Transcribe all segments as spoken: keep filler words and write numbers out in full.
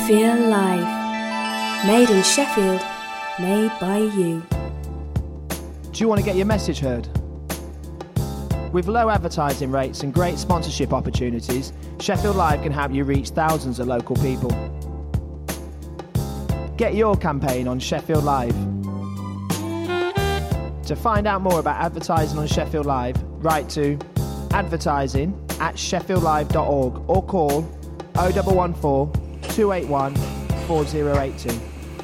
Feel Live. Made in Sheffield. Made by you. Do you want to get your message heard? With low advertising rates and great sponsorship opportunities, Sheffield Live can help you reach thousands of local people. Get your campaign on Sheffield Live. To find out more about advertising on Sheffield Live, write to advertising at sheffield live dot org or call oh one one four, two eight one, four oh eight two.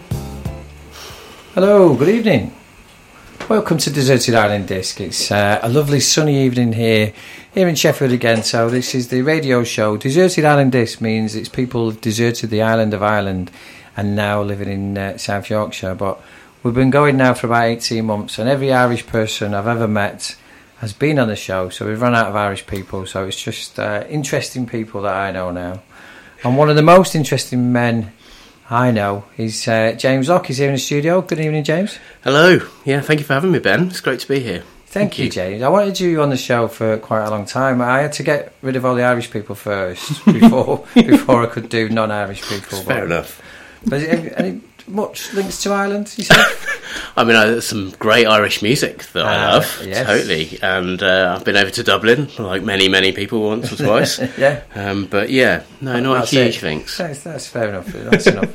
Hello, good evening. Welcome to Deserted Island Disc. It's uh, a lovely sunny evening here, here in Sheffield again. So this is the radio show. Deserted Island Disc means it's people who've deserted the island of Ireland and now living in uh, South Yorkshire. But we've been going now for about eighteen months, and every Irish person I've ever met has been on the show. So we've run out of Irish people. So it's just uh, interesting people that I know now. And one of the most interesting men I know is uh, James Lock. He's here in the studio. Good evening, James. Hello. Yeah, thank you for having me, Ben. It's great to be here. Thank, thank you, you, James. I wanted you on the show for quite a long time. I had to get rid of all the Irish people first before before I could do non-Irish people. Fair but, enough. But any, any much links to Ireland, you said? I mean, I, there's some great Irish music that uh, I love, yes. totally. And uh, I've been over to Dublin, like many, many people, once or twice. yeah. Um, but yeah, no, not that's huge it. links. That's, that's fair enough. That's enough.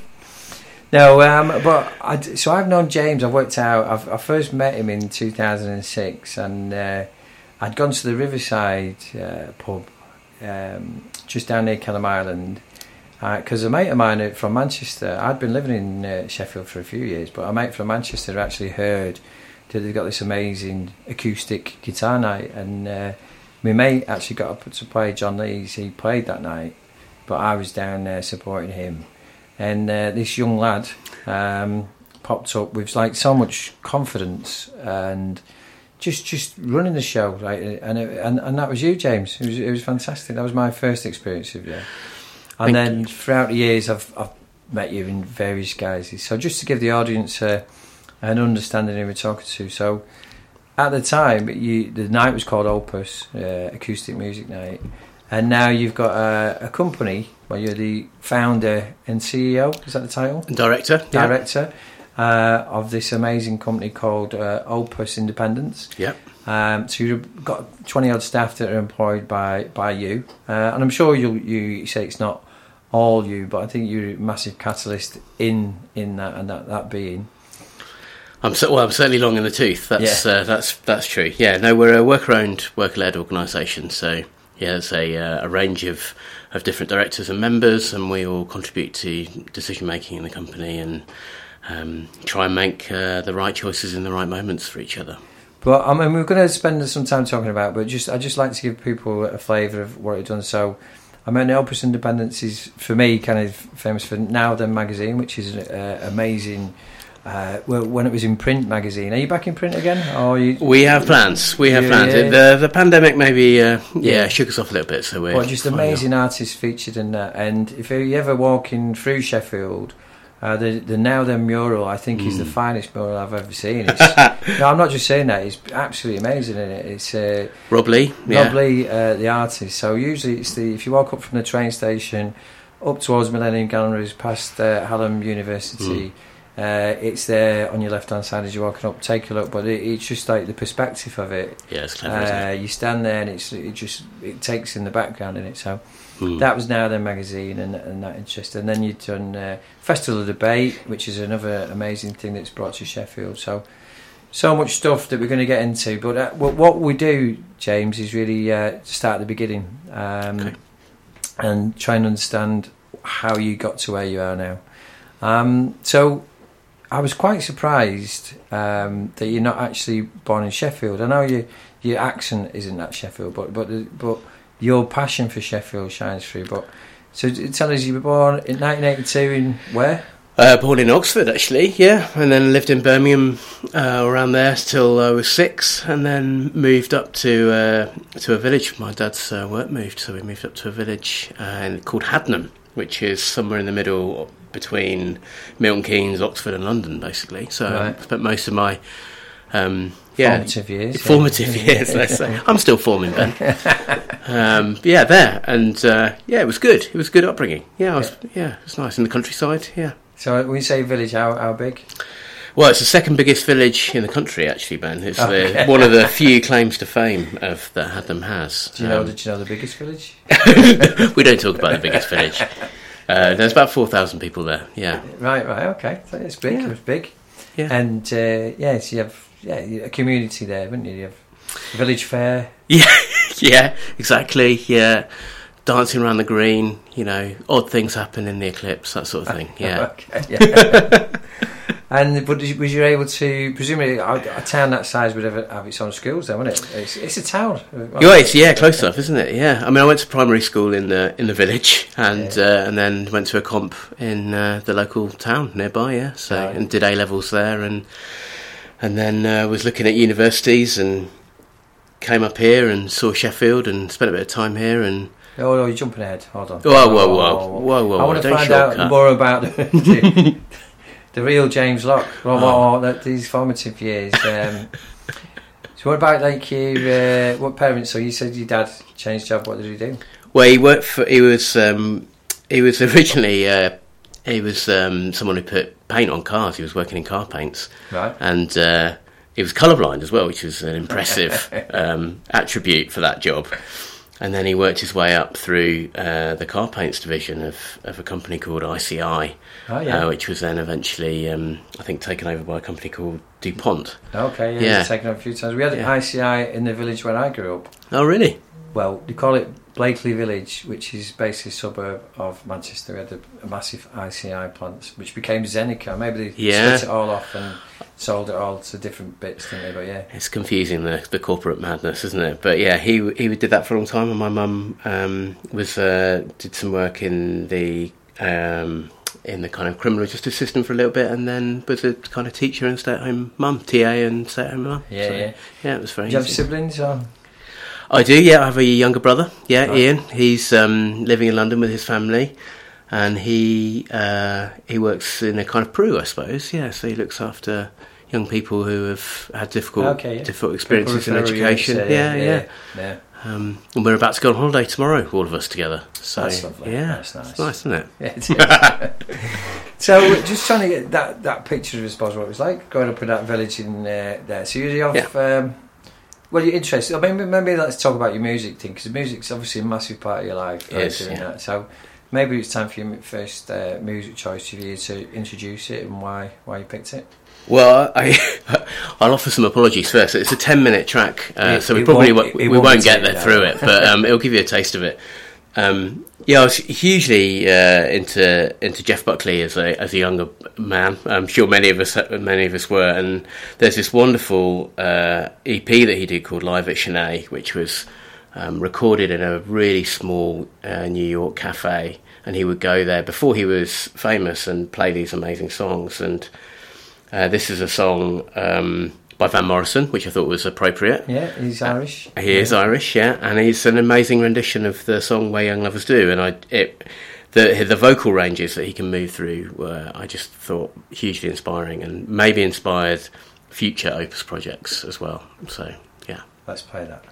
No, um, but I, so I've known James. I've worked out. I've, I first met him in two thousand six, and uh, I'd gone to the Riverside uh, pub um, just down near Kelham Island because uh, a mate of mine from Manchester. I'd been living in uh, Sheffield for a few years, but a mate from Manchester actually heard that they've got this amazing acoustic guitar night, and uh, my mate actually got up to play John Lees. He played that night, but I was down there supporting him. And uh, this young lad um, popped up with like so much confidence and just just running the show, right? And it, and and that was you, James. It was it was fantastic. That was my first experience of you. And Thank then you. Throughout the years, I've I've met you in various guises. So just to give the audience uh, an understanding who we're talking to. So at the time, you the night was called Opus uh, Acoustic Music Night. And now you've got a, a company where you're the founder and C E O, is that the title? Director. Director yeah. uh, of this amazing company called uh, Opus Independence. Yeah. Um, so you've got twenty odd staff that are employed by, by you. Uh, and I'm sure you'll, you say it's not all you, but I think you're a massive catalyst in in that and that, that being. I'm so, well. I'm certainly long in the tooth. That's yeah. uh, that's that's true. Yeah. No, we're a worker-owned, worker-led organisation. So. Yeah, there's a, uh, a range of, of different directors and members, and we all contribute to decision making in the company and um, try and make uh, the right choices in the right moments for each other. But I mean, we're going to spend some time talking about, but just I just like to give people a flavour of what it's done. So, I mean, Opus Independence is for me kind of famous for Now Then magazine, which is an uh, amazing. Uh, well, when it was in print magazine, are you back in print again? Or you, we have plans. We have yeah, plans. Yeah. The the pandemic maybe uh, yeah, yeah shook us off a little bit. So we're well, just amazing out. artists featured in that. And if you ever walking through Sheffield, uh, the the Now Then mural I think mm. is the finest mural I've ever seen. It's, no, I'm not just saying that. It's absolutely amazing, isn't it? It's uh, Rob Lee, Rob Lee, uh, the artist. So usually it's the if you walk up from the train station up towards Millennium Galleries past uh, Hallam University. Mm. Uh, it's there on your left hand side as you're walking up. Take a look, but it, it's just like the perspective of it. Yeah, it's clever. Uh, isn't it? You stand there and it's it just it takes in the background in it. So mm. that was Now Then magazine and, and that interest. And then you've done uh, Festival of Debate, which is another amazing thing that's brought to Sheffield. So so much stuff that we're going to get into. But uh, what we do, James, is really uh, start at the beginning um, okay. and try and understand how you got to where you are now. Um, so. I was quite surprised um, that you're not actually born in Sheffield. I know you, your accent isn't that Sheffield, but but but your passion for Sheffield shines through. But so tell us, you were born in nineteen eighty-two in where? Uh, born in Oxford, actually, yeah, and then lived in Birmingham uh, around there till I was six, and then moved up to uh, to a village. My dad's uh, work moved, so we moved up to a village uh, called Hadnam, which is somewhere in the middle between Milton Keynes, Oxford and London, basically. So right. I spent most of my Um, yeah, formative years. Formative yeah. years, let's say. I'm still forming, Ben. um, yeah, there. And, uh, yeah, it was good. It was a good upbringing. Yeah, I was, yeah. yeah, it was nice. In the countryside, yeah. So when you say village, how, how big? Well, it's the second biggest village in the country, actually, Ben. It's okay. the, one of the few claims to fame of that Hadlam has. Do you know? Um, Did you know the biggest village? We don't talk about the biggest village. Uh, there's about four thousand people there. Yeah. Right. Right. Okay. So it's big. Yeah. It's big. Yeah. And uh, yeah, so you have yeah a community there, haven't you? You have a village fair. Yeah. Yeah. Exactly. Yeah. Dancing around the green. You know, odd things happen in the eclipse. That sort of thing. Yeah. okay. Yeah. And but was you able to, presumably a, a town that size would have, have its own schools then, wouldn't it? It's, it's a town. Yeah, it's, yeah, close enough, isn't it? Yeah. I mean, I went to primary school in the in the village, and yeah. uh, and then went to a comp in uh, the local town nearby. Yeah, so right. and did A levels there, and and then uh, was looking at universities, and came up here and saw Sheffield, and spent a bit of time here, and. Oh, no, you're jumping ahead. Hold on. Whoa, whoa, whoa, whoa, whoa! whoa I want to Don't find shortcut. out more about the, the real James Locke. Well, oh. what, these formative years. Um, so, what about like you? Uh, what parents? So you said your dad changed job. What did he do? Well, he worked for. He was. Um, he was originally. Uh, he was um, someone who put paint on cars. He was working in car paints. Right. And uh, he was colourblind as well, which was an impressive um, attribute for that job. And then he worked his way up through uh, the car paints division of, of a company called I C I, oh, yeah. uh, which was then eventually, um, I think, taken over by a company called DuPont. Okay, yeah, yeah. It's taken over a few times. We had yeah. I C I in the village where I grew up. Oh, really? Well, they call it Blakely Village, which is basically a suburb of Manchester. We had a, a massive I C I plant, which became Zenica. Maybe they yeah. split it all off and sold it all to different bits, didn't they? But yeah, it's confusing, the the corporate madness, isn't it? But yeah, he he did that for a long time, and my mum um, was uh, did some work in the um, in the kind of criminal justice system for a little bit, and then was a kind of teacher and stay-at-home mum, T A and stay-at-home mum. Yeah, so, yeah, yeah. It was very. Do you have easy. siblings? Or? I do, yeah. I have a younger brother, yeah, Right. Ian. He's um, living in London with his family, and he uh, he works in a kind of Peru, I suppose. Yeah, so he looks after young people who have had difficult okay, yeah. difficult experiences in People refer education. units, Yeah, yeah, yeah. yeah. yeah. Um, and we're about to go on holiday tomorrow, all of us together. So That's lovely. yeah, That's nice. It's nice, isn't it? Yeah, it is. So, just trying to get that, that picture of, I suppose, what it was like growing up in that village in uh, there. So, you have, Yeah. um, well, you're interested. I mean, maybe let's talk about your music thing, because music's obviously a massive part of your life. It is, doing yeah. that. So, maybe it's time for your first uh, music choice of you to introduce it and why why you picked it. Well, I, I'll offer some apologies first. It's a ten-minute track, uh, It- so we it probably won't- won't, it we won't won't be get taken there down. through it, but um, it'll give you a taste of it. Um, yeah, I was hugely uh, into into Jeff Buckley as a as a younger man. I'm sure many of us many of us were. And there's this wonderful uh, E P that he did called Live at Chennai, which was um, recorded in a really small uh, New York cafe, and he would go there before he was famous and play these amazing songs. And uh, this is a song um, by Van Morrison, which I thought was appropriate. Yeah, he's Irish. He is yeah. Irish, yeah, and he's an amazing rendition of the song "Where Young Lovers Do," and I, it, the the vocal ranges that he can move through were, I just thought, hugely inspiring, and maybe inspired future Opus projects as well. So, yeah, Let's play that.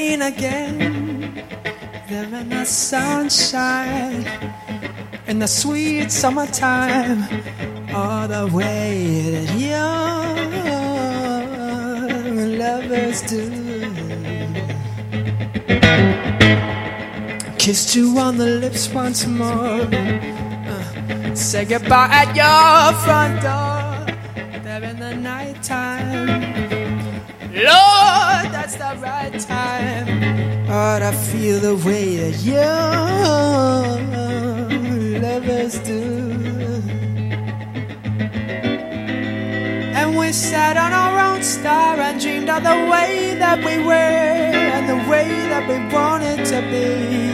rain again. There in the sunshine, in the sweet summertime, all the way that young lovers do. Kissed you on the lips once more, uh, say goodbye at your front door, there in the nighttime. Lord, that's the right time. Oh, to feel the way that young lovers do. And we sat on our own star and dreamed of the way that we were and the way that we wanted to be.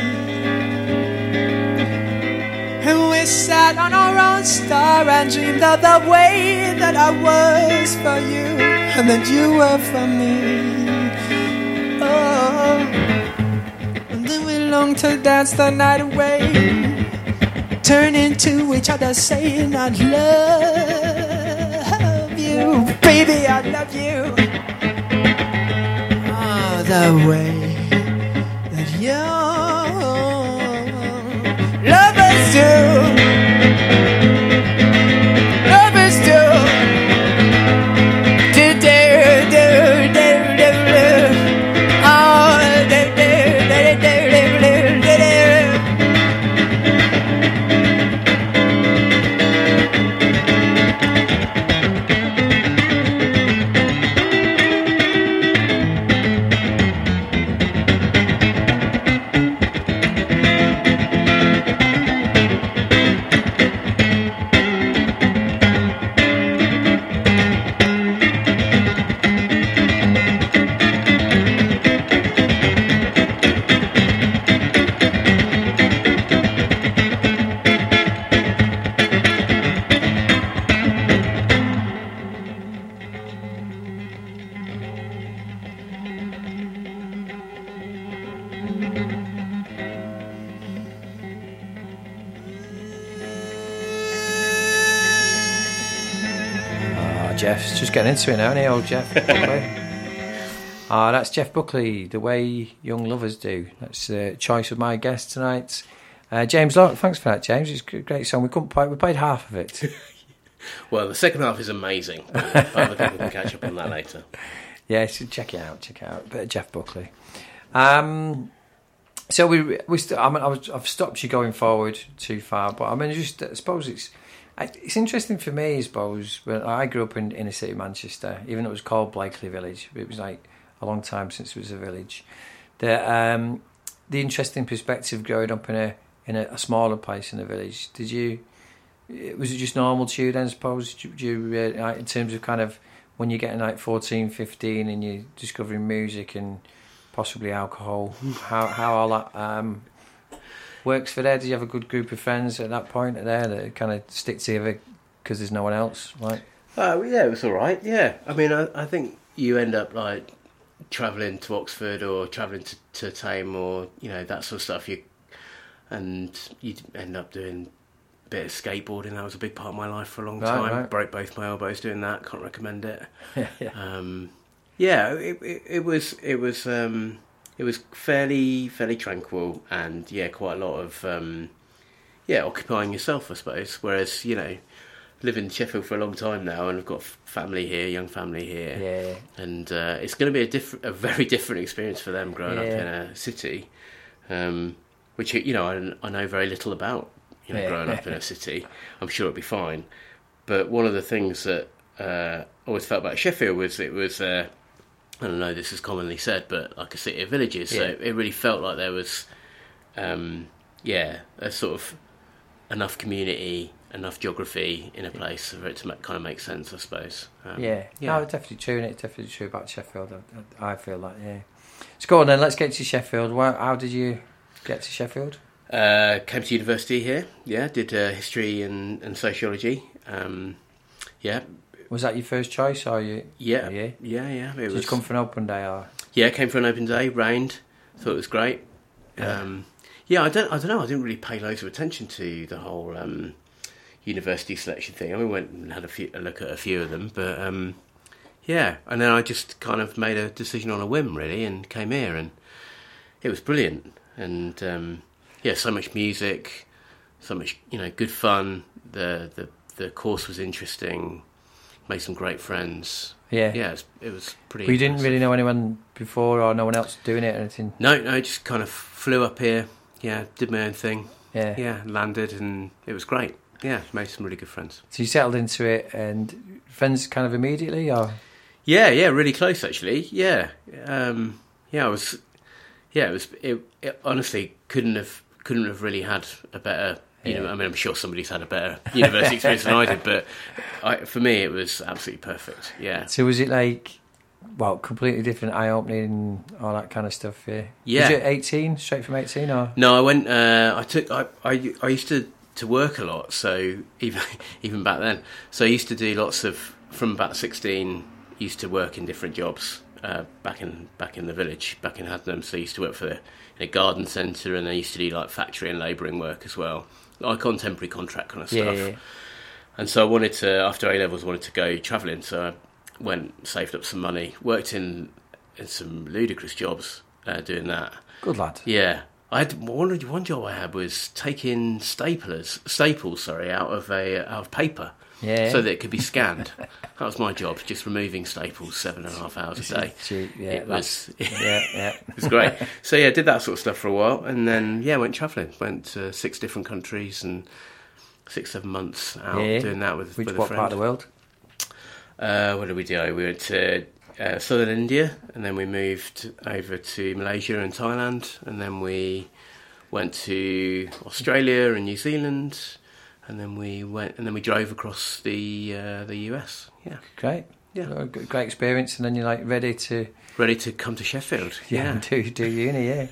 And we sat on our own star and dreamed of the way that I was for you and that you were for me. Oh, and then we longed to dance the night away, turning to each other saying I love you, baby, I love you. Oh, the way that young lovers do, lovers do. Do, do, do, do, do, do. Oh, do, do, do, do, do, do, do, do. Jeff's just getting into it now, isn't he, old Jeff Buckley? Ah, that's Jeff Buckley, The Way Young Lovers Do. That's the choice of my guest tonight. Uh, James Locke, thanks for that, James. It's a great song. We couldn't play, we played half of it. Well, the second half is amazing. But other people can catch up on that later. Yeah, so check it out, check it out. A bit of Jeff Buckley. Um, so we, we st- I mean, I was, I've stopped you going forward too far, but I mean, just I suppose it's it's interesting for me, I suppose, when I grew up in inner city Manchester, even though it was called Blakely Village, it was like a long time since it was a village. The um, the interesting perspective growing up in a in a, a smaller place in a village. Did you? Was it just normal to you then? I suppose, do you, uh, in terms of kind of when you're getting like fourteen, fifteen, and you're discovering music and possibly alcohol, how how all that um, works for there? Did you have a good group of friends at that point there that kind of stick together because there's no one else, right? Uh, yeah, it was all right. Yeah, I mean, I, I think you end up like travelling to Oxford or travelling to, to Tame or you know that sort of stuff. You and you end up doing a bit of skateboarding. That was a big part of my life for a long Right, time. right. Broke both my elbows doing that. Can't recommend it. yeah. Um, yeah, it, it, it was it was um, it was fairly fairly tranquil and yeah, quite a lot of um, yeah occupying yourself, I suppose. Whereas you know, live in Sheffield for a long time now, and I've got family here, young family here, Yeah. and uh, it's going to be a different, a very different experience for them growing up Yeah. in a city, um, which you know I, I know very little about. You know, Yeah. growing up in a city, I'm sure it'll be fine. But one of the things that uh, I always felt about Sheffield was it was. Uh, I don't know, this is commonly said, but like a city of villages. So Yeah. it really felt like there was, um, yeah, a sort of enough community, enough geography in a place for it to make, kind of make sense, I suppose. Um, Yeah, yeah. no, definitely true, and it's definitely true about Sheffield. I, I feel like, yeah. So go on then, let's get to Sheffield. How, how did you get to Sheffield? Uh, came to university here, yeah, did uh, history and, and sociology. Um, yeah, Was that your first choice, or you? yeah, Yeah. yeah, yeah. It Did was, you come for an open day, or? Yeah, came for an open day, rained, thought it was great. Yeah. Um, yeah, I don't, I don't know. I didn't really pay loads of attention to the whole um, university selection thing. I mean, went and had a, few, a look at a few of them, but um, yeah. And then I just kind of made a decision on a whim, really, and came here, and it was brilliant. And um, yeah, so much music, so much, you know, good fun. The the the course was interesting. Made some great friends. Yeah, yeah, it was, it was pretty. But you didn't impressive. really know anyone before, or no one else doing it or anything? No, no, just kind of flew up here. Yeah, did my own thing. Yeah, yeah, landed, and it was great. Yeah, made some really good friends. So you settled into it, and friends kind of immediately, or? Yeah, yeah, really close actually. Yeah, um, yeah, I was. Yeah, it was. It, it honestly couldn't have couldn't have really had a better. You know, I mean, I'm sure somebody's had a better university experience than I did, but I, for me, it was absolutely perfect. Yeah. So was it like, well, completely different, eye-opening, all that kind of stuff? Yeah. Yeah. Was it eighteen, straight from eighteen, or? No, I went. Uh, I took. I, I. I used to, to work a lot, so even even back then, so I used to do lots of from about sixteen. Used to work in different jobs uh, back in back in the village, back in Haddenham. So I used to work for the, in a garden centre, and I used to do like factory and labouring work as well. Like on temporary contract kind of stuff. Yeah, yeah. And so I wanted to, after A levels, I wanted to go travelling. So I went, saved up some money, worked in in some ludicrous jobs uh, doing that. Good lad. Yeah, I had one. One job I had was taking staplers, staples, sorry, out of a out of paper, yeah, so that it could be scanned. That was my job, just removing staples seven and a half hours a day. Cheap, yeah, it was, yeah, yeah. it was great. So yeah, did that sort of stuff for a while, and then yeah, went travelling. Went to six different countries and six, seven months out yeah. doing that with, Which with a what friend. part of the world? Uh, what did we do? We went to uh, southern India, and then we moved over to Malaysia and Thailand, and then we went to Australia and New Zealand, and then we went, and then we drove across the uh, the U S. Yeah, great. Yeah, oh, great experience. And then you're like ready to ready to come to Sheffield. Yeah, yeah. and do do uni. Yeah,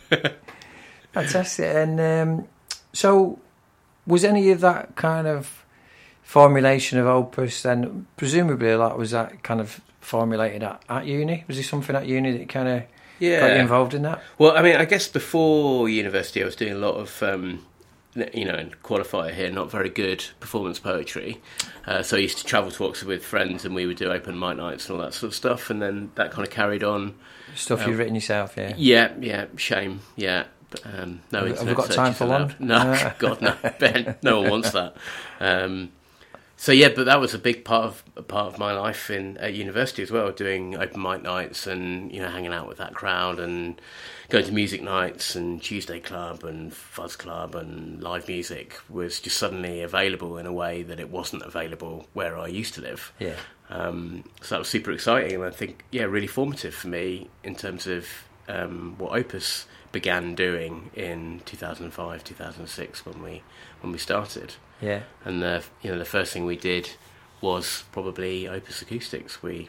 fantastic. And um, so, was any of that kind of formulation of Opus then? Presumably, a lot was that kind of formulated at, at uni. Was there something at uni that kind of yeah. got you involved in that? Well, I mean, I guess before university, I was doing a lot of. Um, you know, and qualifier here, not very good performance poetry. Uh, so I used to travel to Oxford with friends, and we would do open mic nights and all that sort of stuff. And then that kind of carried on. Stuff um, you've written yourself, yeah. Yeah, yeah. Shame, yeah. But, um, no, have, have we got time for allowed. one? No, God, no, Ben. No one wants that. Um, so yeah, but that was a big part of a part of my life in at university as well, doing open mic nights and you know hanging out with that crowd and going to music nights and Tuesday Club and Fuzz Club and live music was just suddenly available in a way that it wasn't available where I used to live. Yeah. Um, so that was super exciting, and I think yeah, really formative for me in terms of um, what Opus began doing in two thousand five, two thousand six when we when we started. Yeah. And the you know the first thing we did was probably Opus Acoustics. We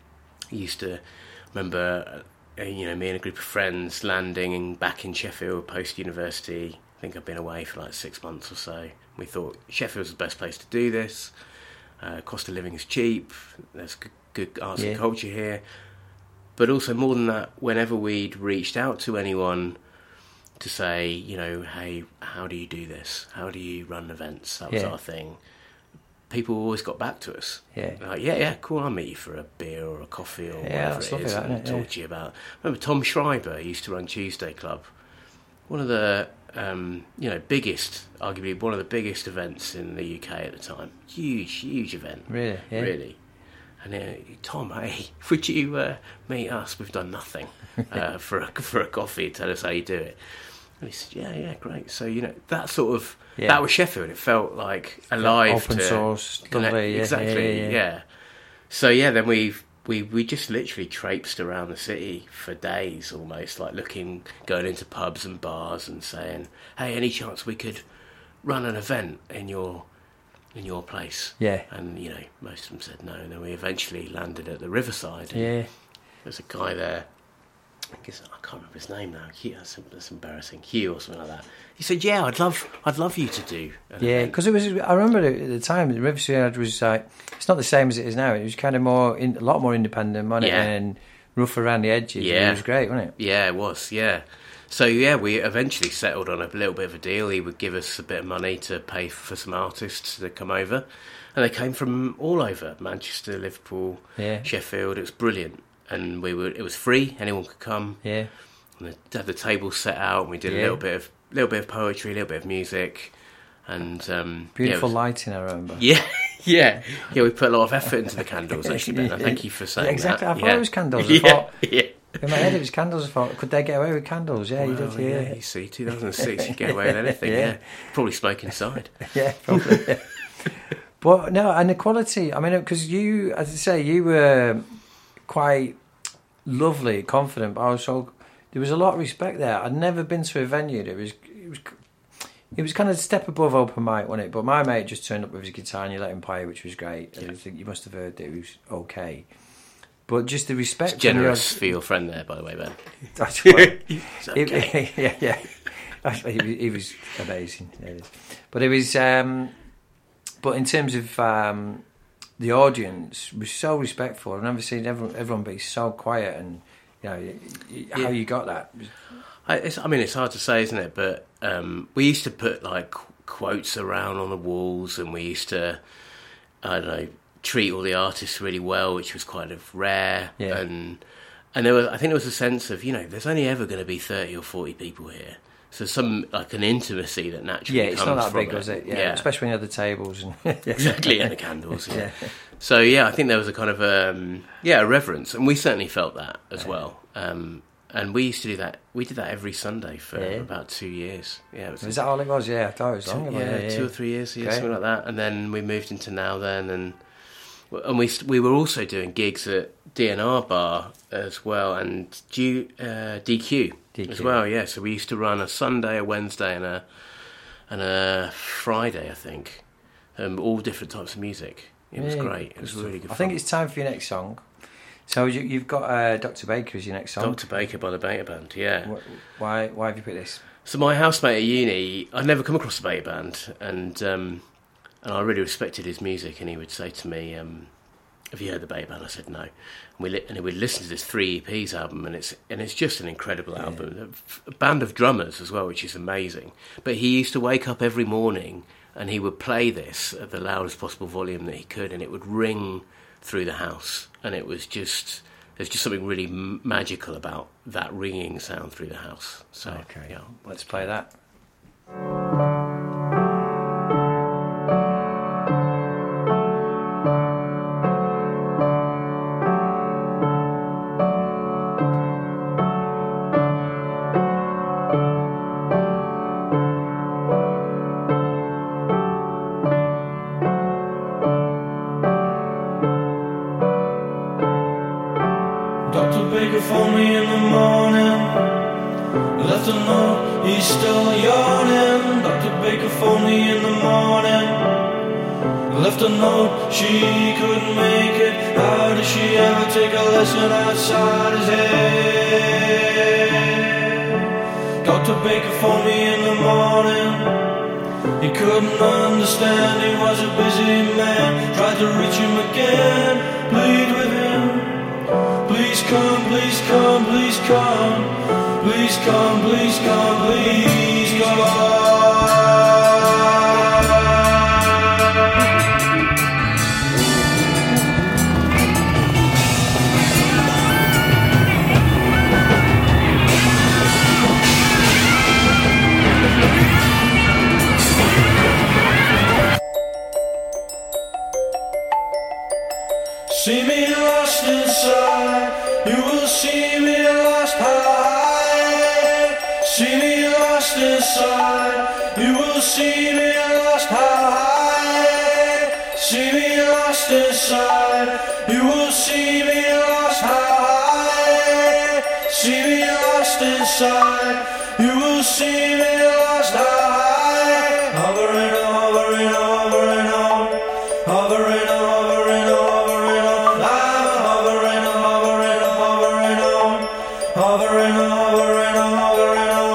used to remember uh, you know me and a group of friends landing back in Sheffield post university. I think I'd been away for like six months or so. We thought Sheffield's the best place to do this. Uh, cost of living is cheap. There's good, good arts yeah. and culture here. But also more than that, whenever we'd reached out to anyone to say, you know, hey, how do you do this? How do you run events? That was yeah. our thing. People always got back to us. Yeah. Like, yeah, yeah, cool, I'll meet you for a beer or a coffee or yeah, whatever it is. That, and it? talk Yeah. to you about... I remember Tom Schreiber used to run Tuesday Club. One of the, um, you know, biggest, arguably one of the biggest events in the U K at the time. Huge, huge event. Really? Yeah. Really. And uh, Tom, hey, would you uh, meet us? We've done nothing uh, for a, for a coffee. Tell us how you do it. And he said, yeah, yeah, great. So you know that sort of yeah. that was Sheffield. It felt like alive, open to source, connect. lovely, yeah, Exactly, yeah, yeah, yeah. yeah. So yeah, then we we we just literally traipsed around the city for days, almost like looking, going into pubs and bars and saying, hey, any chance we could run an event in your in your place? Yeah. And, you know, most of them said no. And then we eventually landed at the Riverside. Yeah. There's a guy there, I guess, I can't remember his name now. Hugh, that's, that's embarrassing. Hugh or something like that. He said, yeah, I'd love I'd love you to do an Yeah, event. because it was, I remember at the time, the Riverside was like, it's not the same as it is now. It was kind of more, in, a lot more independent, wasn't it? Yeah. And rough around the edges. Yeah. It was great, wasn't it? Yeah, it was, yeah. So, yeah, we eventually settled on a little bit of a deal. He would give us a bit of money to pay for some artists to come over. And they came from all over, Manchester, Liverpool, yeah. Sheffield. It was brilliant. And we were, it was free, anyone could come. Yeah. And they had the table set out, and we did yeah. a little bit of little bit of poetry, a little bit of music. And um, beautiful yeah, was, lighting, I remember. Yeah, yeah, yeah. We put a lot of effort into the candles. Actually, Ben. I thank you for saying yeah, exactly. that. I thought yeah. it was candles. I yeah, thought, yeah. In my head, it was candles. I thought, could they get away with candles? Yeah, well, you did. Yeah. yeah, you see, two thousand six, you get away with anything. yeah. yeah, probably smoke inside. yeah, probably. Yeah. But no, and the quality. I mean, because you, as I say, you were quite lovely, confident, but also there was a lot of respect there. I'd never been to a venue that was. It was It was kind of a step above open mic, wasn't it? But my mate just turned up with his guitar and you let him play, which was great. Yeah. I think you must have heard that it was okay. But just the respect... It's generous for your friend there, by the way, Ben. That's right. Okay. He, yeah, yeah. Actually, he, he was amazing. Yeah, but it was... Um, but in terms of um, the audience, was so respectful. I've never seen everyone, everyone be so quiet and, you know, how yeah. you got that. I, it's, I mean, it's hard to say, isn't it? But um, we used to put like qu- quotes around on the walls, and we used to, I don't know, treat all the artists really well, which was kind of rare. Yeah. And and there was, I think there was a sense of, you know, there's only ever going to be thirty or forty people here, so some like an intimacy that naturally yeah, it's comes not that from big, it. was it? Yeah, yeah. Especially when you had the tables and exactly, and the candles. Yeah. yeah. So yeah, I think there was a kind of um, yeah, a reverence, and we certainly felt that as yeah. well. Um, And we used to do that. We did that every Sunday for yeah. about two years. Yeah, it was, was that all it was? Yeah, I thought it was two, long. Yeah, yeah, yeah, two yeah. or three years, yeah, okay. something like that. And then we moved into Now Then, and and we we were also doing gigs at D N R Bar as well, and G, uh, D Q, D Q as well. Yeah, so we used to run a Sunday, a Wednesday, and a and a Friday, I think, um, all different types of music. It was yeah, great. It was really good. I fun. think it's time for your next song. So you, you've got uh, Doctor Baker as your next song. Doctor Baker by the Beta Band, yeah. Why why have you put this? So my housemate at uni, I'd never come across the Beta Band, and um, and I really respected his music, and he would say to me, um, have you heard the Beta Band? I said no. And we li- and we'd listen to this three E Ps album, and it's and it's just an incredible yeah. album. A band of drummers as well, which is amazing. But he used to wake up every morning, and he would play this at the loudest possible volume that he could, and it would ring through the house, and it was just there's just something really m- magical about that ringing sound through the house. So okay, yeah, let's play that. Phoned me in the morning, left a note, he's still yawning. Doctor Baker phoned me in the morning, left a note, she couldn't make it. How did she ever take a lesson outside his head? Doctor Baker phoned me in the morning, he couldn't understand, he was a busy man. Tried to reach him again, plead with him. Please come, please come, please come. Please come, please come, please come. See me lost inside, you will see me lost high. See me lost inside, you will see me lost high. See me lost inside, you will see me lost high. See me lost inside, you will see me lost high. Hovering, hovering, hovering on, hovering, hovering, hovering on. I'm hovering, hovering, hovering on, hovering, hovering, hovering on.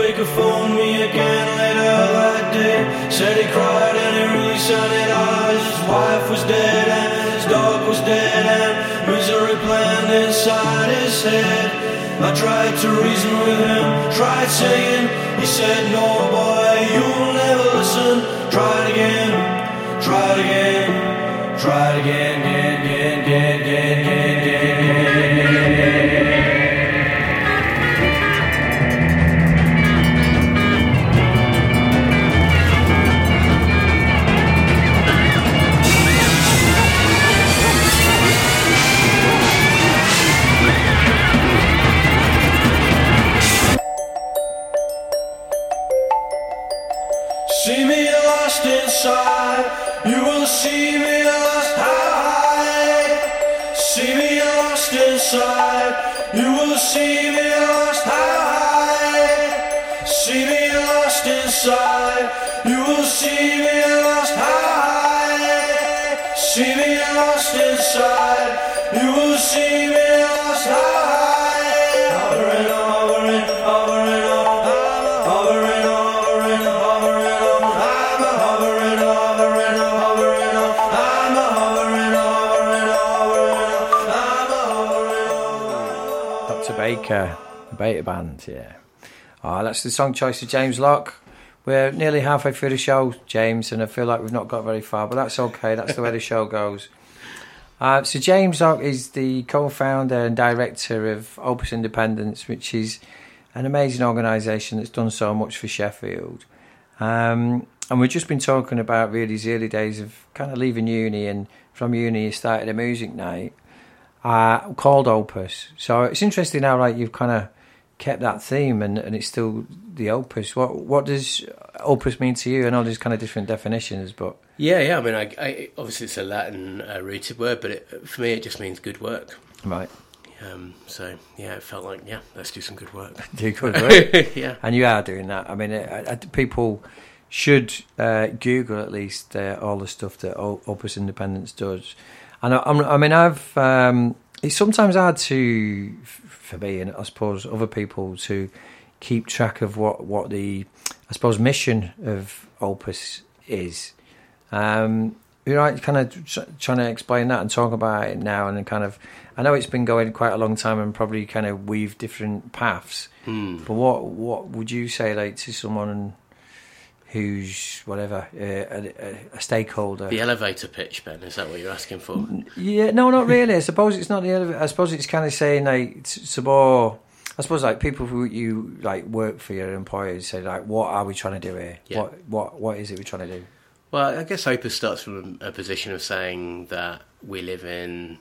Baker phoned me again later that day. Said he cried and it really sounded eyes. His wife was dead and his dog was dead, and misery planned inside his head. I tried to reason with him, tried saying. He said, no boy, you'll never listen. Try it again, try it again, try it again, again, again, again, again, again, again, again. See me lost inside, you will see me lost high. See me lost inside, you will see me lost high. See me lost inside, you will see me lost high. See me lost inside, you will see me lost high. Hovering, hovering, hovering, hovering, hovering, hovering. Doctor Baker, Beta Band, yeah. Oh, that's the song choice of James Locke. We're nearly halfway through the show, James, and I feel like we've not got very far, but that's okay. That's the way the show goes. Uh, so James Locke is the co-founder and director of Opus Independence, which is an amazing organisation that's done so much for Sheffield. Um, and we've just been talking about really his early days of kind of leaving uni, and from uni he started a music night uh, called Opus. So it's interesting how like you've kind of kept that theme, and, and it's still the Opus. What what does Opus mean to you? I know there's kind of different definitions, but yeah, yeah. I mean, I, I, obviously it's a Latin uh, rooted word, but it, for me it just means good work. Right. Um, so yeah, it felt like yeah, let's do some good work. Do good work. Yeah, and you are doing that. I mean, I, I, people should uh, Google at least uh, all the stuff that o- Opus Independence does. And I, I mean, I've um, it's sometimes hard to for me, and I suppose other people, to keep track of what, what the I suppose mission of Opus is. Um, you're right, kind of tr- trying to explain that and talk about it now, and then kind of. I know it's been going quite a long time and probably kind of weave different paths. Mm. But what what would you say, like, to someone who's whatever uh, a, a stakeholder? The elevator pitch, Ben. Is that what you're asking for? Yeah, no, not really. I suppose it's not the elevator. I suppose it's kind of saying like some more. I suppose like people who you like work for your employers say like, what are we trying to do here? Yeah. What what what is it we're trying to do? Well, I guess Opus starts from a position of saying that we live in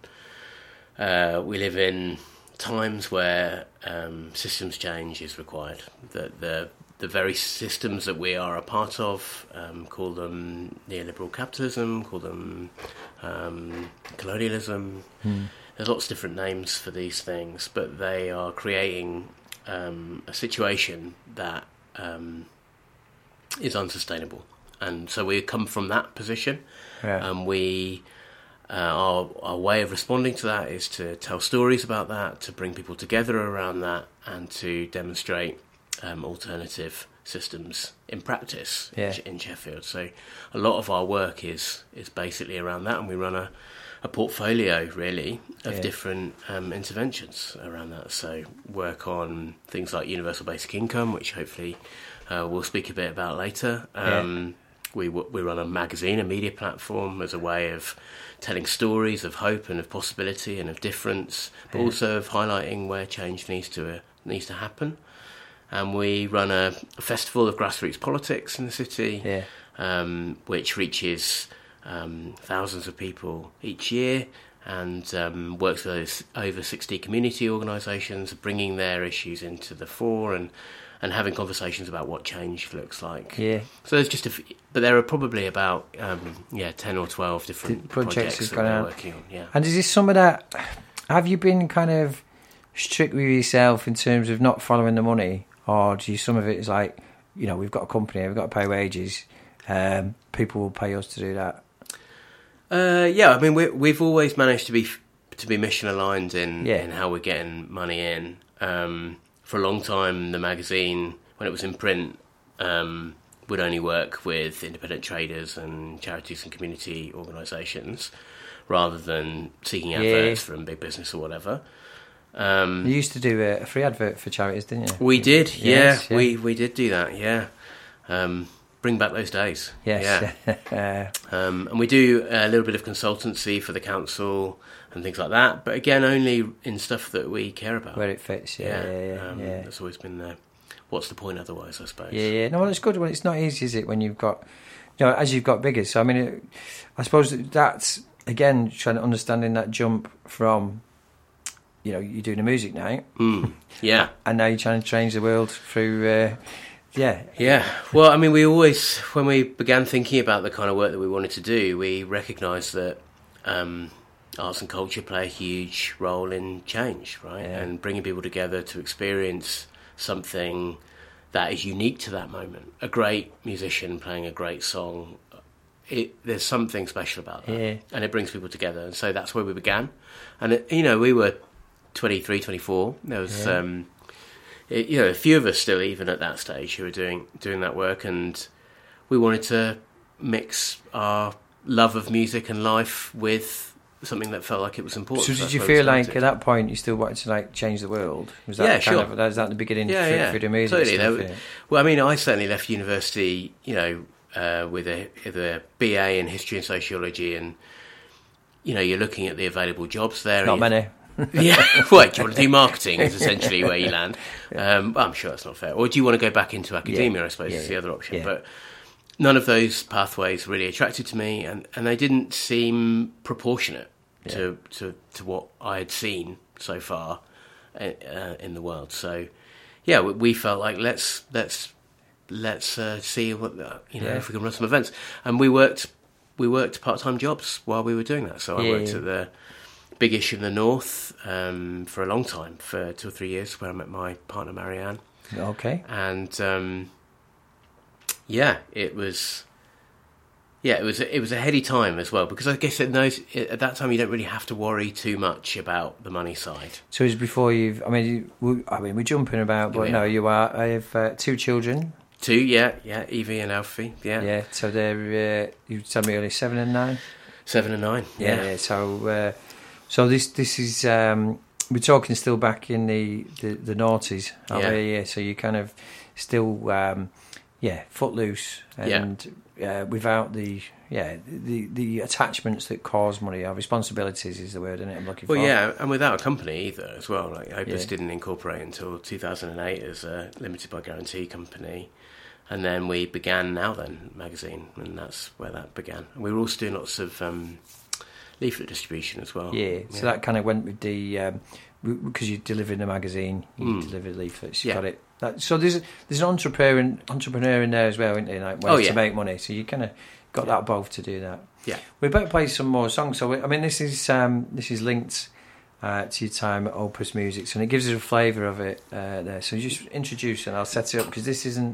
uh, we live in times where um, systems change is required. That the the very systems that we are a part of, um, call them neoliberal capitalism, call them um, colonialism. Hmm. There's lots of different names for these things, but they are creating um, a situation that um, is unsustainable. And so we come from that position, yeah. and we uh, our our way of responding to that is to tell stories about that, to bring people together around that, and to demonstrate um, alternative systems in practice yeah. in Sheffield. So a lot of our work is is basically around that, and we run a, a portfolio really of yeah. different um, interventions around that. So work on things like universal basic income, which hopefully uh, we'll speak a bit about later. Um, yeah. We we run a magazine, a media platform, as a way of telling stories of hope and of possibility and of difference, but yeah. also of highlighting where change needs to uh, needs to happen. And we run a, a festival of grassroots politics in the city, yeah. um, which reaches um, thousands of people each year, and um, works with those over sixty community organisations, bringing their issues into the fore and. and having conversations about what change looks like. Yeah. So there's just a, f- but there are probably about um, yeah ten or twelve different projects, projects that we're out. working on. Yeah. And is this some of that? Have you been kind of strict with yourself in terms of not following the money, or do you, some of it is like, you know, we've got a company, we've got to pay wages, um, people will pay us to do that? Uh, yeah, I mean we, we've always managed to be to be mission aligned in yeah. in how we're getting money in. Um, For a long time, the magazine when it was in print, um, would only work with independent traders and charities and community organisations, rather than seeking adverts yeah. from big business or whatever. Um, you used to do a free advert for charities, didn't you? We did, yeah. Yes, yeah. We we did do that, yeah. Um, bring back those days. Yes. Yeah. um, and we do a little bit of consultancy for the council and things like that, but again, only in stuff that we care about. Where it fits, yeah. yeah, yeah, um, yeah. That's always been there. What's the point otherwise, I suppose? Yeah, yeah. No, well, it's good. Well, it's not easy, is it, when you've got, you know, as you've got bigger. So, I mean, it, I suppose that's, again, trying to understanding that jump from, you know, you're doing a music night. Mm, yeah. And now you're trying to change the world through, uh, yeah. Yeah. Well, I mean, we always, when we began thinking about the kind of work that we wanted to do, we recognised that um, arts and culture play a huge role in change, right? Yeah. And bringing people together to experience something that is unique to that moment. A great musician playing a great song, it, there's something special about that. Yeah. And it brings people together. And so that's where we began. And, it, you know, we were twenty-three, twenty-four. There was, yeah. um, it, you know, a few of us still, even at that stage, who were doing doing that work. And we wanted to mix our love of music and life with something that felt like it was important. So, so did you feel like at that point you still wanted to like change the world? Was that yeah, kind sure. Of, was that the beginning? Yeah, for, yeah, for the music totally. stuff, Were, yeah. Well, I mean, I certainly left university, you know, uh, with a, with a B A in history and sociology, and you know, you're looking at the available jobs there. Not many. Yeah, what, do you want to do marketing is essentially where you land. Um, well, I'm sure that's not fair. Or do you want to go back into academia, yeah. I suppose, yeah, is the yeah. other option. Yeah. But none of those pathways really attracted to me, and, and they didn't seem proportionate yeah. to, to, to what I had seen so far uh, in the world. So, yeah, we, we felt like let's let's let's uh, see what you know yeah. if we can run some events, and we worked we worked part time jobs while we were doing that. So I yeah, worked yeah. at the Big Ish in the North um, for a long time, for two or three years, where I met my partner Marianne. Okay. And um, yeah, it was yeah, it was it was a heady time as well, because I guess at those at that time you don't really have to worry too much about the money side. So it was before you've. I mean, you, I mean, we're jumping about, but yeah. no, you are. I have uh, two children. Two, yeah, yeah, Evie and Alfie, yeah, Yeah. So they're. Uh, you told me earlier, seven and nine. seven and nine. Yeah. Yeah. yeah so. Uh, So this this is um, we're talking still back in the the, the noughties, aren't Yeah. we? Yeah. So you kind of still um, yeah footloose and yeah. uh, without the yeah the the attachments that cause money. Our responsibilities is the word, isn't it? I'm looking well, for. yeah, and without a company either as well. Like Opus Yeah. didn't incorporate until two thousand eight as a limited by guarantee company, and then we began Now Then magazine, and that's where that began. And we were also doing lots of Um, leaflet distribution as well. Yeah, so yeah. that kind of went with the um, because you deliver in a magazine, you Mm. deliver leaflets. You Yeah. got it. That, so there's there's an entrepreneur in, entrepreneur in there as well, isn't there? Like ways Oh, yeah. to make money. So you kind of got Yeah. that both to do that. Yeah. We better play some more songs. So we, I mean, this is um, this is linked uh, to your time at Opus Music, and it gives us a flavour of it uh, there. So just introduce and I'll set it up because this isn't.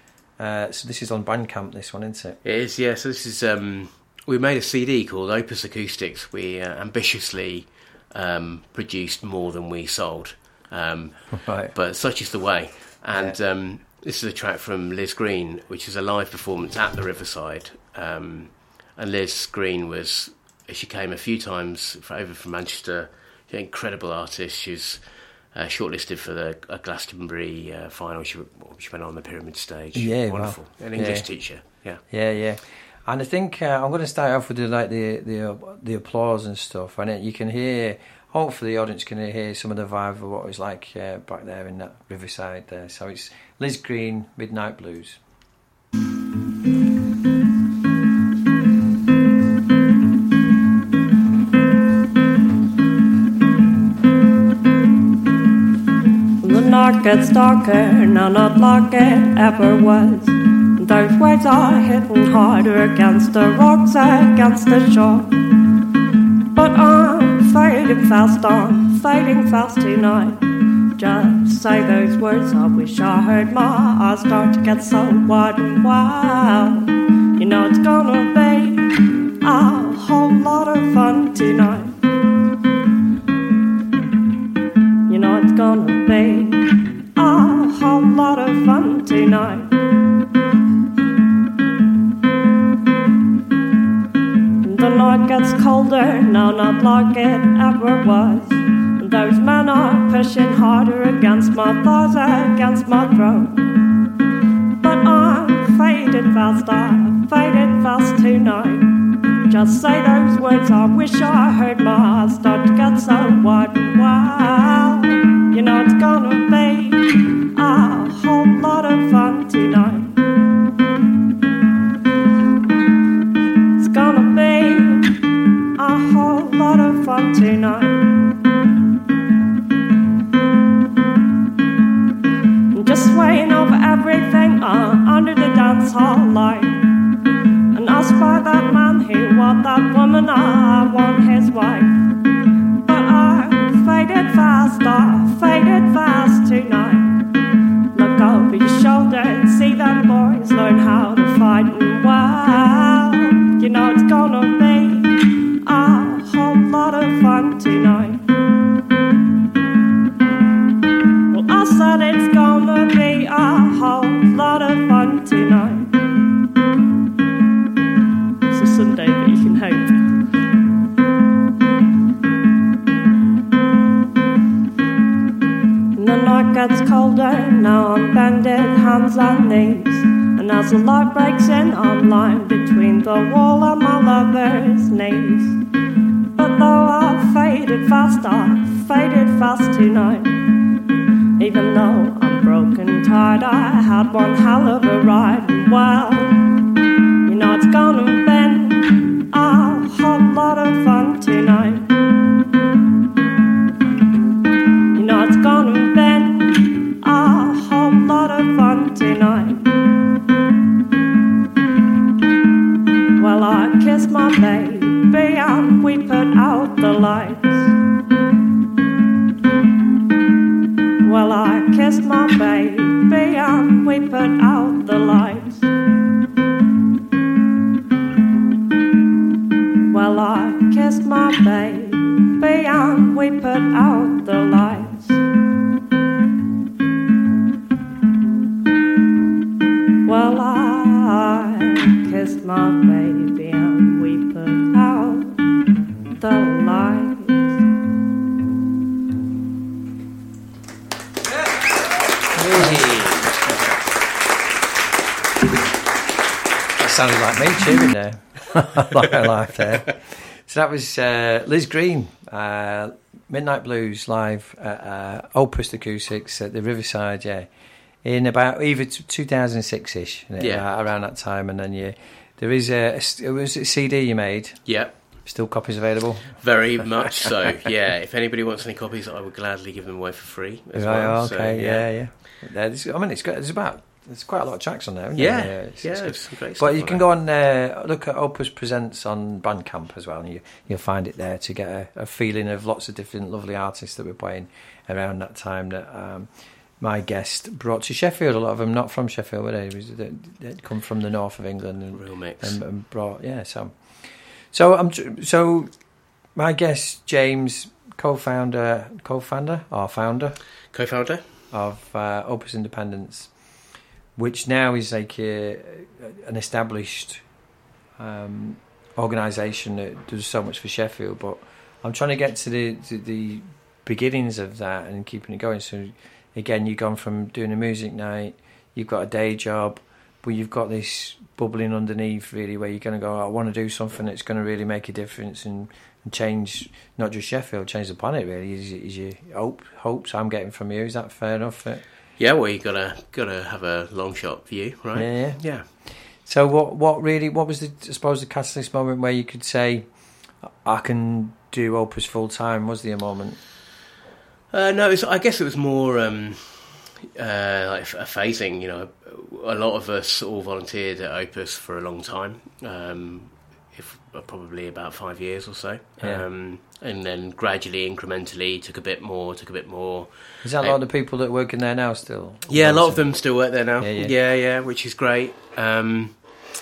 Uh, so this is on Bandcamp. This one, isn't it? It is. Yeah. So this is. Um, we made a C D called Opus Acoustics. We uh, ambitiously um, produced more than we sold, um, Right. but such is the way. And Yeah. um, this is a track from Liz Green, which is a live performance at the Riverside. Um, and Liz Green was she came a few times for, over from Manchester. She's an incredible artist. She's uh, shortlisted for the uh, Glastonbury uh, final. She, she went on the Pyramid stage. Yeah, wow. Wonderful. An English Yeah. teacher. Yeah. Yeah, yeah. And I think uh, I'm going to start off with the, like the the uh, the applause and stuff, and it, you can hear. Hopefully, the audience can hear some of the vibe of what it was like uh, back there in that Riverside there. So it's Liz Green, Midnight Blues. The night gets darker, now not like it ever was. Those waves are hitting harder against the rocks, against the shore. But I'm fading fast, I'm fading fast tonight. Just say those words, I wish I heard my eyes start to get so wide and wild. You know it's gonna be a whole lot of fun tonight. You know it's gonna be a whole lot of fun tonight. gets colder, now not like it ever was. Those men are pushing harder against my thighs, against my throat. But I'm faded fast, I faded fast tonight. Just say those words, I wish I heard my heart start to get so wide and wild. You know it's gonna be a whole lot of fun tonight. It's gonna be a whole lot of fun tonight. I'm just swaying over everything uh, under the dance hall light. And I spy that man who want that woman, I want his wife. But I faded fast, I faded fast tonight. Look over your shoulder and see them boys learn how to fight and wow. You know it's gonna be a whole lot of fun tonight. Well, I said it's gonna be a whole lot of fun tonight. Sunday, but you can hope. And the night gets colder, now I'm bended hands and knees. And as the light breaks in, I'm lying between the wall and my lover's knees. But though I faded fast, I faded fast tonight. Even though I'm broken, tired, I had one hell of a ride. And well, you know it's gonna be a whole lot of fun tonight. You know it's gonna be a whole lot of fun tonight. Well, I kiss my baby and we put out the lights. Well, I kissed my baby and we put out the lights. Well, I kissed my baby and we put out the lights. Well, I kissed my baby and we put out the lights. That sounded like me cheering there. Like I laughed there. So that was uh, Liz Green, uh, Midnight Blues live at uh, Opus Acoustics at the Riverside, yeah, in about either two thousand six-ish, yeah, uh, around that time. And then yeah, there is a, a it was a C D you made. Yeah. Still copies available? Very much so, yeah. If anybody wants any copies, I would gladly give them away for free as right, well. Okay, so, yeah, yeah, yeah. There's, I mean, it's got, there's about there's quite a lot of tracks on there, isn't yeah, there? Yeah, it's, yeah, it's it's some great but stuff you on can there. go on uh, look at Opus Presents on Bandcamp as well, and you, you'll find it there to get a, a feeling of lots of different lovely artists that were playing around that time that um, my guest brought to Sheffield. A lot of them not from Sheffield, were they? They they'd come from the north of England and, Real mix. and, and brought, yeah. So, so I'm tr- so my guest James, co-founder, co-founder or founder, co-founder of uh, Opus Independence, which now is like a, an established um, organisation that does so much for Sheffield. But I'm trying to get to the to the beginnings of that and keeping it going. So again, you've gone from doing a music night, you've got a day job, but you've got this bubbling underneath really where you're going to go, I want to do something that's going to really make a difference and, and change not just Sheffield, change the planet really, is, is your hope, hopes I'm getting from you. Is that fair enough? Yeah, well, you gotta gotta have a long shot view, right? Yeah, yeah. yeah. So what what really what was the I suppose the catalyst moment where you could say I can do Opus full time? Was there a moment? Uh, no, it was, I guess it was more um, uh, like a phasing. You know, a lot of us all volunteered at Opus for a long time, um, if uh, probably about five years or so, Yeah. um, and then gradually, incrementally, took a bit more, took a bit more. Is that a lot of the people that work in there now still? Yeah, a lot of them still work there now. Yeah, yeah, yeah, yeah which is great. Um,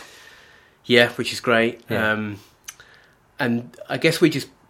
yeah, which is great. Yeah. Um, and I guess we just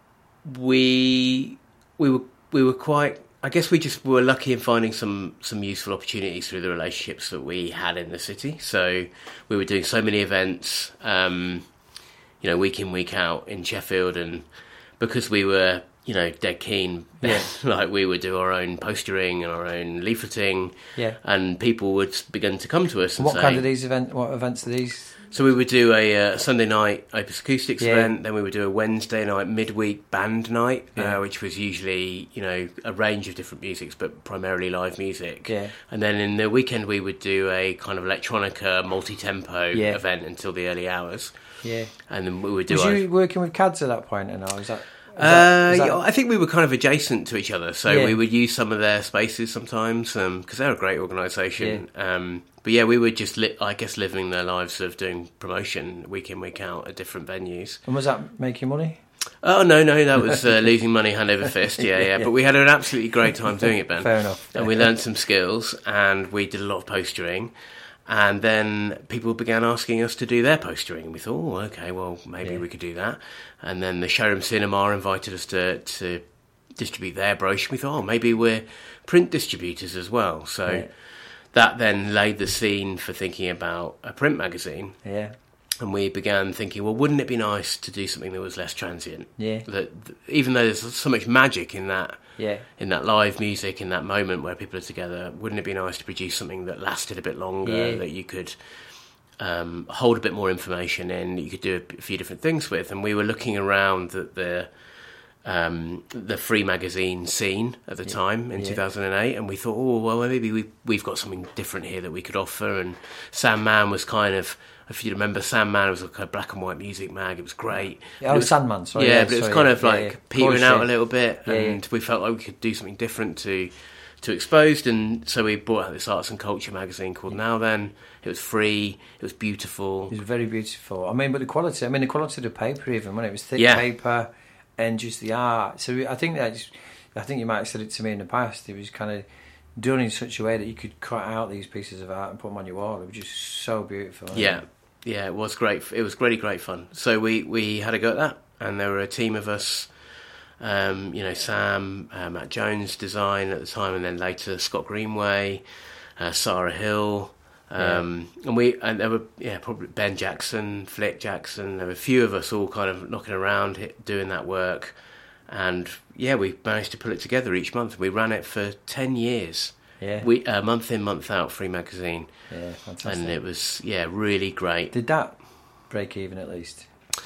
we we were. We were quite. I guess we just were lucky in finding some some useful opportunities through the relationships that we had in the city. So we were doing so many events. Um, you know, week in, week out in Sheffield, and because we were, you know, dead keen, Yeah. like we would do our own postering and our own leafleting, Yeah. and people would begin to come to us and What say, kind of these event? What events are these? so we would do a uh, Sunday night Opus Acoustics Yeah. event, then we would do a Wednesday night midweek band night, Yeah. uh, which was usually, you know, a range of different musics, but primarily live music. Yeah. And then in the weekend we would do a kind of electronica multi-tempo Yeah. event until the early hours. Yeah. And then we would do Was our... you working with C A Ds at that point, or no? Is that? Is Uh, that, is that- yeah, I think we were kind of adjacent to each other, so Yeah. we would use some of their spaces sometimes because they're a great organisation. Um, but yeah, we were just, li- I guess, living their lives of doing promotion week in, week out at different venues. And was that making money? Oh no, no, that was uh, losing money hand over fist. Yeah, yeah, but we had an absolutely great time doing it, Ben. Fair enough. And we learned some skills, and we did a lot of postering. And then people began asking us to do their postering, and we thought, oh, okay, well, maybe Yeah. we could do that. And then the Showroom Cinema invited us to, to distribute their brochure. We thought, oh, maybe we're print distributors as well. So Yeah. that then laid the scene for thinking about a print magazine. Yeah. And we began thinking, well, wouldn't it be nice to do something that was less transient? Yeah. That, that even though there's so much magic in that, Yeah. in that live music, in that moment where people are together, wouldn't it be nice to produce something that lasted a bit longer, Yeah. that you could um, hold a bit more information in, that you could do a few different things with? And we were looking around at the um, the free magazine scene at the time in Yeah. two thousand eight, and we thought, oh, well, maybe we, we've got something different here that we could offer. And Sam Man was kind of, if you remember, Sam Man was like a black and white music mag. It was great. Yeah, oh, It was- Sandman, sorry. yeah, yeah, but it was sorry, kind yeah, of like yeah, yeah. petering Course, out yeah. a little bit, Yeah, and yeah. we felt like we could do something different to to Exposed, and so we brought out this arts and culture magazine called Now Then. It was free, it was beautiful. It was very beautiful. I mean, but the quality, I mean, the quality of the paper even, when it was thick Yeah. paper and just the art. So I think that, just, I think you might have said it to me in the past, it was kind of done in such a way that you could cut out these pieces of art and put them on your wall. It was just so beautiful. Yeah, yeah, it was great. It was really great fun. So we, we had a go at that, and there were a team of us. Um, you know, Sam, uh, Matt Jones design at the time, and then later Scott Greenway, uh, Sarah Hill, um, and we and there were yeah probably Ben Jackson, Flick Jackson. There were a few of us all kind of knocking around hit, doing that work, and yeah, we managed to pull it together each month. We ran it for ten years. Yeah. We uh, month in, month out, free magazine, Yeah, fantastic. and it was yeah really great. Did that break even at least?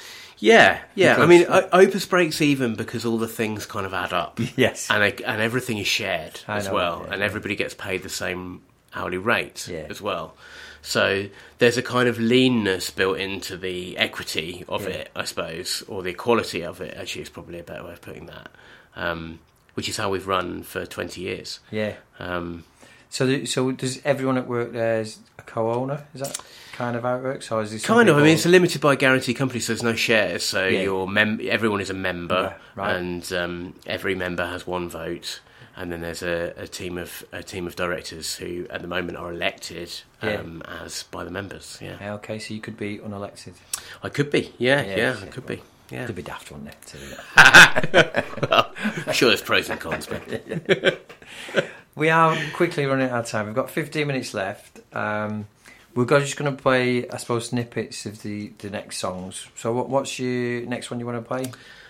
Yeah, yeah. I Because- mean, o- Opus breaks even because all the things kind of add up. Yes. and it, and everything is shared I as know, well, yeah, and yeah. everybody gets paid the same hourly rate Yeah. as well. So there's a kind of leanness built into the equity of Yeah. it, I suppose, or the equality of it. Actually, is probably a better way of putting that. Um, which is how we've run for twenty years. Yeah. Um, So, the, so does everyone at work there is a co-owner? Is that kind of how it works, or is this some Kind of. I people- mean, it's a limited by guarantee company, so there's no shares. So Yeah. your mem- everyone is a member, Yeah, right. and um, every member has one vote. And then there's a, a team of a team of directors who, at the moment, are elected Yeah. um, as by the members. Yeah, Yeah, okay, so you could be unelected. I could be. Yeah, Yeah, yeah, yeah. I could be. Yeah, It'd be daft, wouldn't it? To do that? well, I'm sure there's pros and cons, but We are quickly running out of time. We've got fifteen minutes left. Um, we're go- just going to play, I suppose, snippets of the, the next songs. So, what, what's your next one you want to play?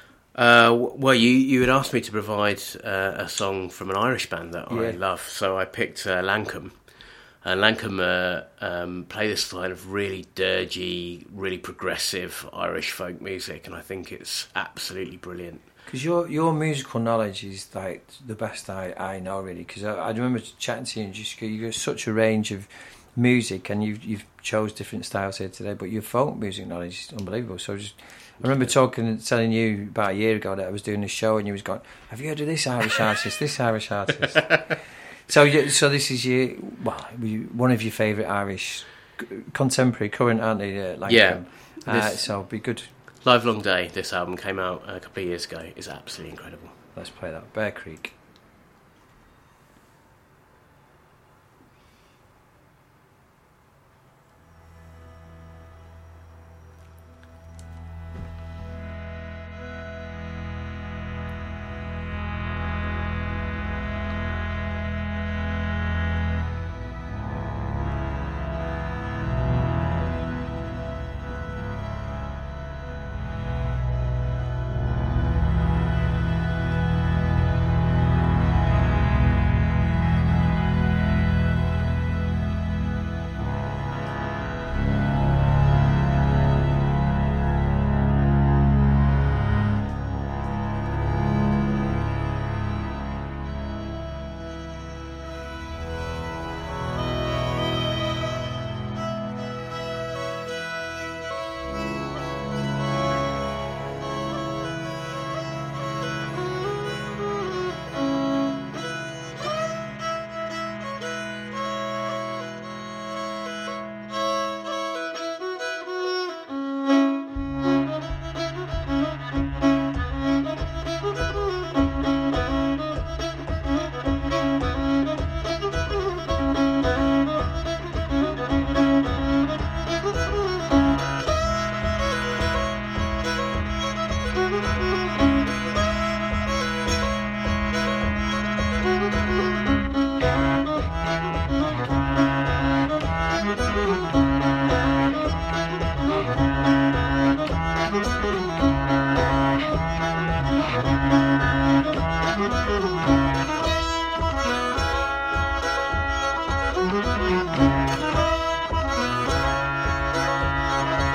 Uh, w- well, you, you had asked me to provide uh, a song from an Irish band that I Yeah. love, so I picked uh, Lancome. And Lancome uh, um, play this kind of really dirgy, really progressive Irish folk music, and I think it's absolutely brilliant. Because your your musical knowledge is like the best I, I know, really. Because I, I remember chatting to you, and just you got such a range of music, and you've you've chose different styles here today. But your folk music knowledge is unbelievable. So just, I remember talking, telling you about a year ago that I was doing this show, and you was going, "Have you heard of this Irish artist? This Irish artist?" So you, so this is your well, you- one of your favourite Irish c- contemporary, current, aren't they? Uh, like Yeah. them? Uh, This- so be good. Live Long Day, this album came out a couple of years ago, is absolutely incredible. Let's play that. Bear Creek.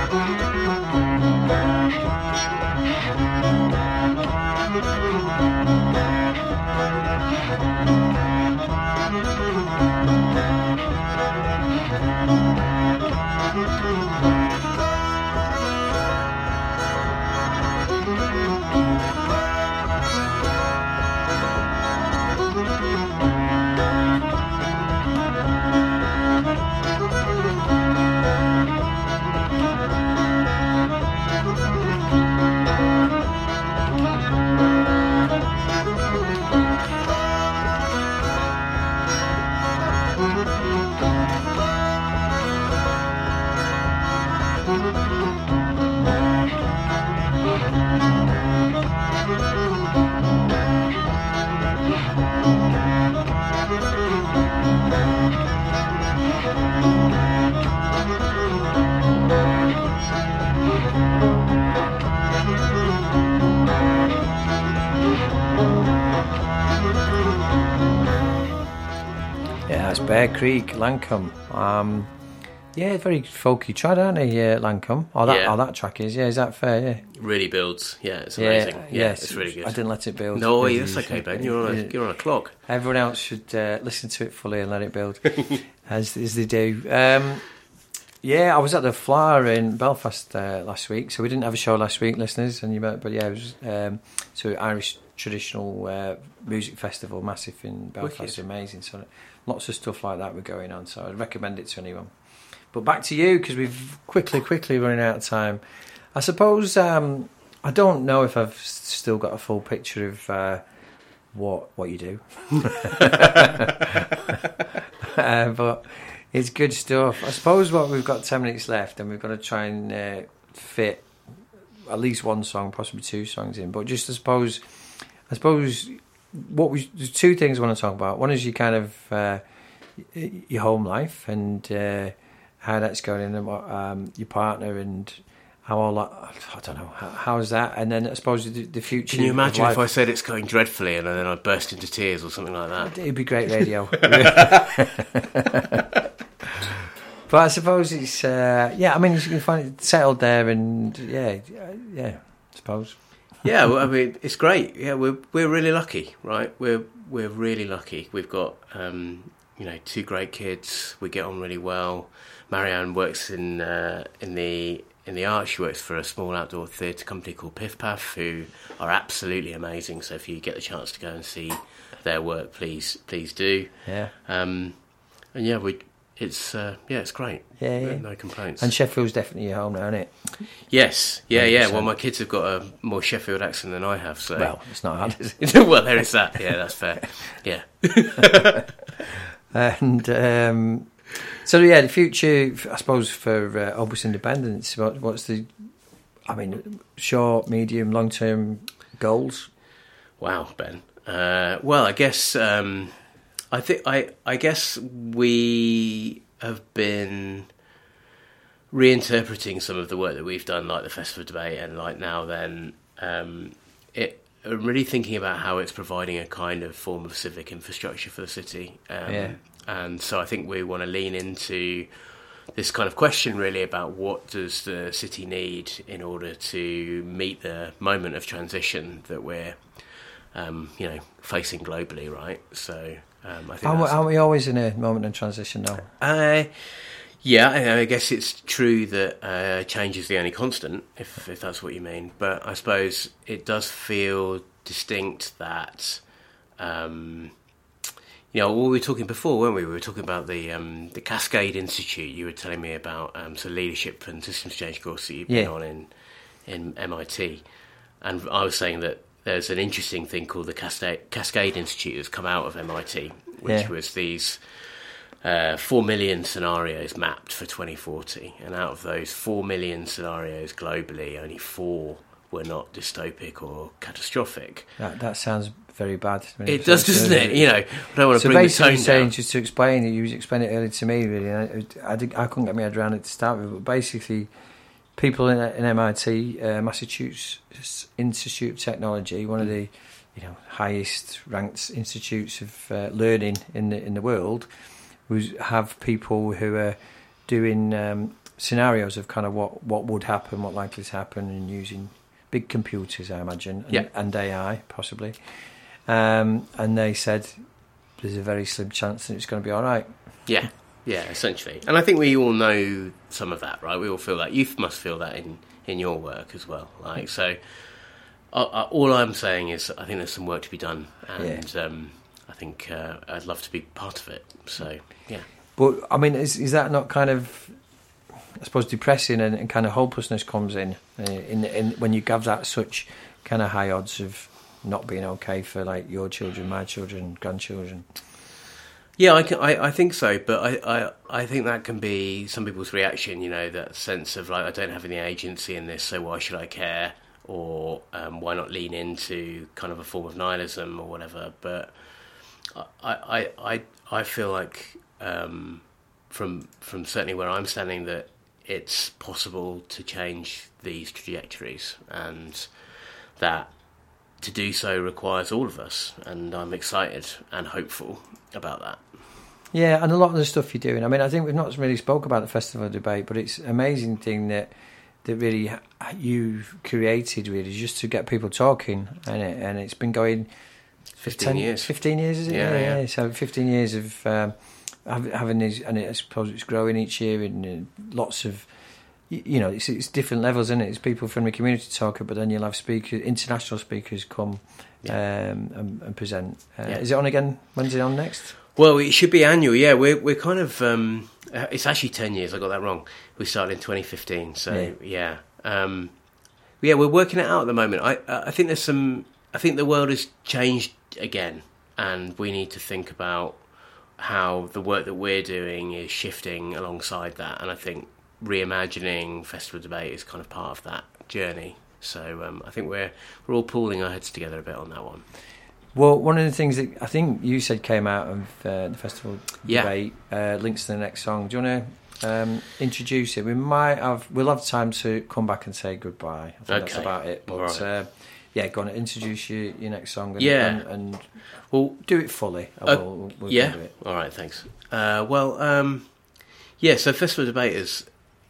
Yeah, it's Bear Creek, Lancome. Um, yeah, very folky trad, aren't they, uh, Lancome? Oh, that, Yeah. oh, that track is. Yeah, is that fair? Yeah. Really builds. Yeah, it's amazing. Yeah, Yeah, yes. it's really good. I didn't let it build. No, Really, that's okay, Ben. You're on a, yeah. you're on a clock. Everyone else should uh, listen to it fully and let it build, as as they do. Um, yeah, I was at the Flower in Belfast uh, last week, so we didn't have a show last week, listeners. And you might, but yeah, it was um, so Irish traditional uh, music festival, massive in Belfast, Wicked. amazing. So lots of stuff like that were going on. So I'd recommend it to anyone. But back to you, because we've quickly, quickly running out of time. I suppose um, I don't know if I've s- still got a full picture of uh, what what you do, uh, but it's good stuff. I suppose what we've got ten minutes left, and we've got to try and uh, fit at least one song, possibly two songs in. But just I suppose, I suppose what we there's two things I want to talk about. One is your kind of uh, your home life and uh, how that's going, and what, um, your partner and how all that. I don't know how, how's that, and then I suppose the, the future. Can you of imagine life. if I said it's going dreadfully and then I burst into tears or something like that? It'd be great radio. But I suppose it's uh, yeah. I mean, you can find it settled there, and yeah, yeah. I suppose. Yeah, well, I mean, it's great. Yeah, we're we're really lucky, right? We're we're really lucky. We've got um, you know two great kids. We get on really well. Marianne works in uh, in the in the arts. She works for a small outdoor theatre company called Piff Paff, who are absolutely amazing. So if you get the chance to go and see their work, please please do. Yeah. Um, and yeah, we. It's uh, yeah, it's great. Yeah, yeah. No complaints. And Sheffield's definitely your home now, isn't it? Yes, yeah, one hundred yeah. percent. Well, my kids have got a more Sheffield accent than I have, so Well, it's not hard, is it? well, there is that. Yeah, that's fair. Yeah. And um, so yeah, the future, I suppose, for uh, Opus Independence. What, what's the, I mean, short, medium, long term goals? Wow, Ben. Uh, well, I guess um, I think I I guess we have been reinterpreting some of the work that we've done, like the Festival of Debate, and like Now Then. Um, it I'm really thinking about how it's providing a kind of form of civic infrastructure for the city. Um, Yeah. And so I think we want to lean into this kind of question really about what does the city need in order to meet the moment of transition that we're, um, you know, facing globally, right? So um, I think Aren't, we- that's, aren't we always in a moment of transition now? uh, yeah, I I guess it's true that uh, change is the only constant, if if that's what you mean. But I suppose it does feel distinct that, um, you know, we were talking before, weren't we? We were talking about the um, the Cascade Institute. You were telling me about um, some leadership and systems change course that you've been Yeah. on in in M I T, and I was saying that there's an interesting thing called the Cascade, Cascade Institute that's come out of M I T, which Yeah. was these uh, four million scenarios mapped for twenty forty, and out of those four million scenarios globally, only four were not dystopic or catastrophic. That, that sounds very bad. I mean, It does, doesn't it? You know, I don't want to So bring the basically, tone saying down. just to explain it, you explained it earlier to me. Really, and I, I, did, I couldn't get my head around it to start with. But basically, people in, in M I T, uh, Massachusetts Institute of Technology, one of the you know highest ranked institutes of uh, learning in the in the world, was have people who are doing um, scenarios of kind of what, what would happen, what likely to happen, and using big computers, I imagine, and, yeah. and A I possibly. Um, and they said there's a very slim chance that it's going to be all right. Yeah, yeah, essentially. And I think we all know some of that, right? We all feel that. You must feel that in, in your work as well. Like so, uh, all I'm saying is I think there's some work to be done, and yeah. um, I think uh, I'd love to be part of it. So, yeah. But, I mean, is, is that not kind of, I suppose, depressing and, and kind of hopelessness comes in, uh, in, in when you have that such kind of high odds of not being okay for, like, your children, my children, grandchildren? Yeah, I, can, I, I think so, but I, I, I think that can be some people's reaction, you know, that sense of, like, I don't have any agency in this, so why should I care? Or um, why not lean into kind of a form of nihilism or whatever? But I, I, I, I feel like um, from from certainly where I'm standing that it's possible to change these trajectories, and that to do so requires all of us, and I'm excited and hopeful about that. Yeah, and a lot of the stuff you're doing. I mean, I think we've not really spoke about the festival debate, but it's an amazing thing that that really you've created, really, just to get people talking, and it, and it's been going fifteen years. Fifteen years, is it? Yeah, yeah. yeah. yeah. So fifteen years of um, having these, and I suppose it's growing each year, and uh, lots of. You know, it's, it's different levels, isn't it? It's people from the community talking, but then you'll have speakers, international speakers come yeah. um, and, and present. Uh, yeah. Is it on again? When's it on next? Well, it should be annual, yeah. We're we're kind of, um, it's actually ten years, I got that wrong. We started in twenty fifteen, so yeah. Yeah, um, yeah we're working it out at the moment. I I think there's some, I think the world has changed again, and we need to think about how the work that we're doing is shifting alongside that, and I think reimagining Festival Debate is kind of part of that journey. So um, I think we're we're all pulling our heads together a bit on that one. Well, one of the things that I think you said came out of uh, the Festival yeah. Debate uh, links to the next song. Do you want to um, introduce it? We might have we'll have time to come back and say goodbye. I think okay. that's about it. But right. uh, yeah, go on, introduce your, your next song and, yeah. and, and well, do it fully. Uh, we'll, we'll yeah. do it. All right, thanks. Uh, well, um, yeah. So Festival Debate is,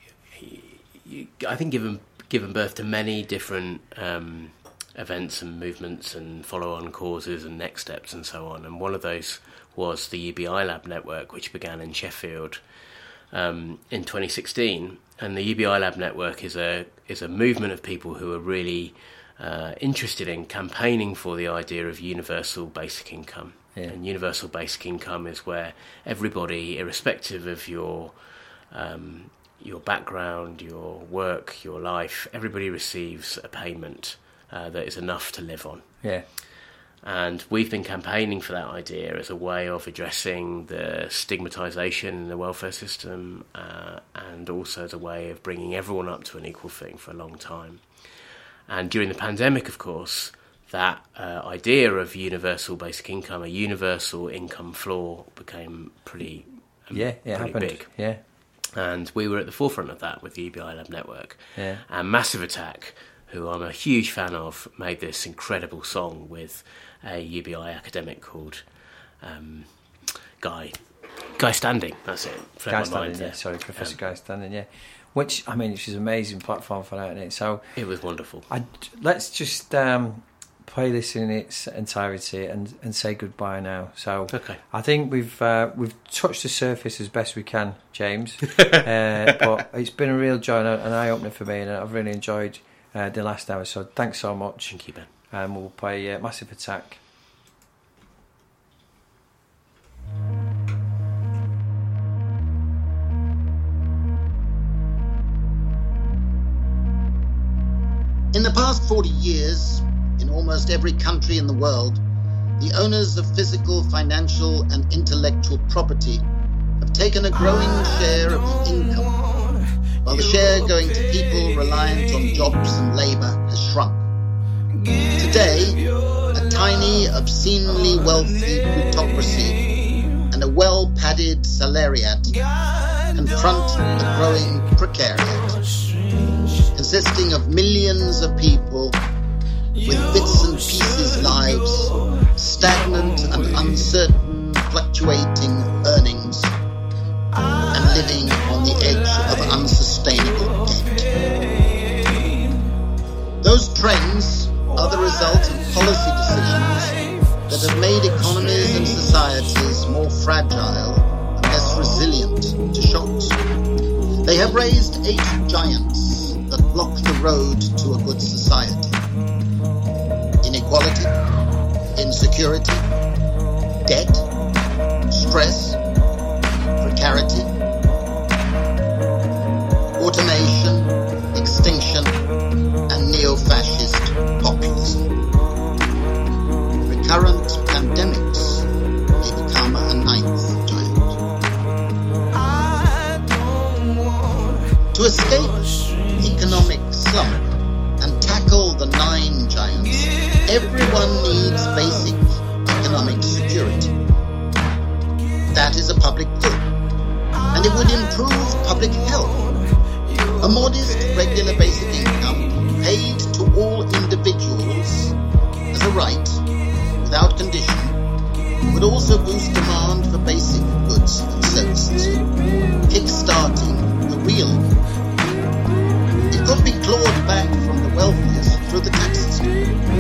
I think, given given birth to many different um, events and movements and follow-on causes and next steps and so on. And one of those was the U B I Lab network, which began in Sheffield um, in twenty sixteen. And the U B I Lab network is a is a movement of people who are really uh, interested in campaigning for the idea of universal basic income. Yeah. And universal basic income is where everybody, irrespective of your um, your background, your work, your life, everybody receives a payment uh, that is enough to live on. Yeah. And we've been campaigning for that idea as a way of addressing the stigmatisation in the welfare system, uh, and also as a way of bringing everyone up to an equal thing for a long time. And during the pandemic, of course, that uh, idea of universal basic income, a universal income floor, became pretty, um, yeah, it pretty happened. big. Yeah. And we were at the forefront of that with the U B I Lab network. Yeah. And Massive Attack, who I'm a huge fan of, made this incredible song with a U B I academic called um, Guy Guy Standing. That's it. Guy Standing, yeah. Sorry, Professor um, Guy Standing, yeah. Which, I mean, it's an amazing platform for that, isn't it? So it was wonderful. I'd, let's just um, play this in its entirety and, and say goodbye now. So okay. I think we've uh, we've touched the surface as best we can, James. uh, but it's been a real joy and an eye-opener for me, and I've really enjoyed uh, the last hour. So thanks so much. Thank you, Ben. And we'll play uh, Massive Attack. In the past forty years, in almost every country in the world, the owners of physical, financial, and intellectual property have taken a growing share of the income, while the share going to people reliant on jobs and labour has shrunk. Today, a tiny, obscenely wealthy plutocracy and a well-padded salariat confront a growing precariat, consisting of millions of people with bits and pieces lives, stagnant and uncertain, fluctuating earnings, and living on the edge of unsustainable unsustainable debt. Those trends are the result of policy decisions that have made economies and societies more fragile and less resilient to shocks. They have raised eight giants that block the road to a good society: inequality, insecurity, debt, stress, precarity, automation, extinction, and neo-fascist populism. Recurrent pandemics may become a ninth giant. To escape economic slump and tackle the nine giants, everyone needs basic economic security. That is a public good, and it would improve public health. A modest, regular basic income paid to all individuals as a right, without condition, would also boost demand for basic goods and services, kick-starting the wheel. It could be clawed back from the wealthiest through the tax system.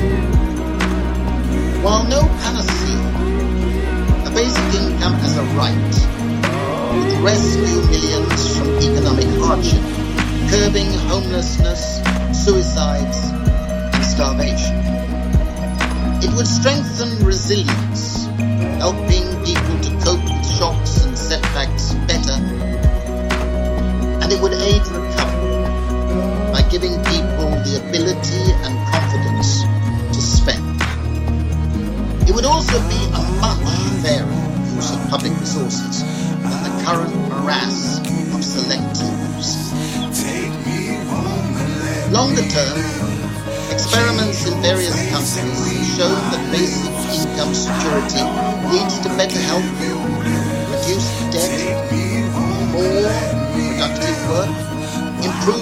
While no panacea, a basic income as a right would rescue millions from economic hardship, curbing homelessness, suicides, and starvation. It would strengthen resilience, helping people to cope with shocks and setbacks better, and it would aid recovery by giving people the ability and confidence to spend. It would also be a much fairer use of public resources than the current morass of selective use. Longer term, experiments in various countries have shown that basic income security leads to better health, reduced debt, more productive work,